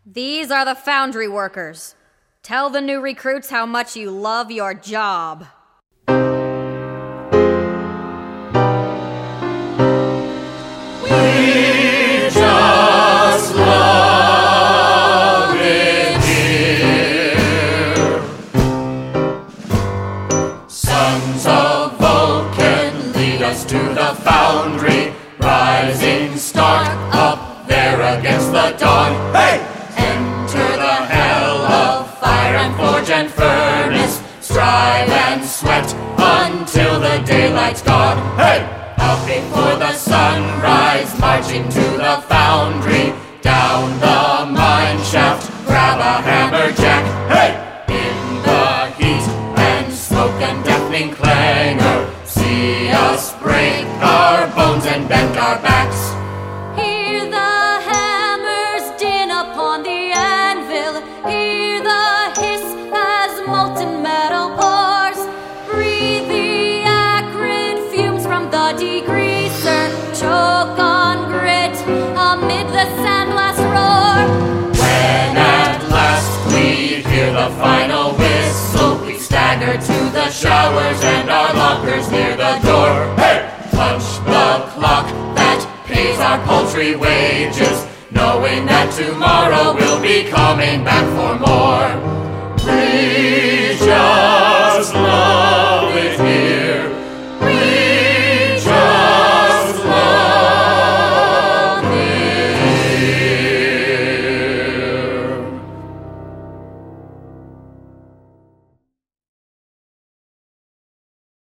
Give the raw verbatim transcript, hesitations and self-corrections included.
These are the foundry workers. Tell the new recruits how much you love your job. We just love it here. Sons of Vulcan, lead us to the foundry, rising stark up there against the dawn. Hey! Enter the hell of fire and forge and furnace, strive and sweat until the daylight's gone. Hey! Up before the sunrise, marching to the foundry, down the mine shaft, grab a hammer jack. Hey! In the heat and smoke and deafening clangor, see us break our bones and bend our backs. Hear the hammers din upon the anvil, hear the hiss as molten metal pours, breathe the acrid fumes from the degreaser, choke on grit amid the sandblast roar. When at last we hear the final whistle, we stagger to the showers and our lockers near the door. Hey! Punch the clock that pays our paltry wages, knowing that tomorrow we'll be coming back for more. We just